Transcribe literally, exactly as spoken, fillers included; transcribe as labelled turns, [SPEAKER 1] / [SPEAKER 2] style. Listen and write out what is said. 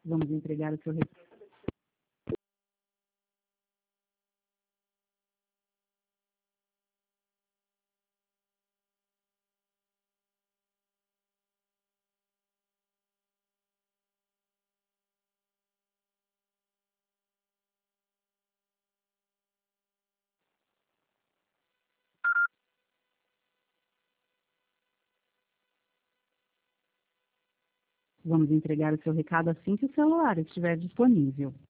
[SPEAKER 1] Vamos entregar o seu recado. Vamos entregar o seu recado assim que o celular estiver disponível.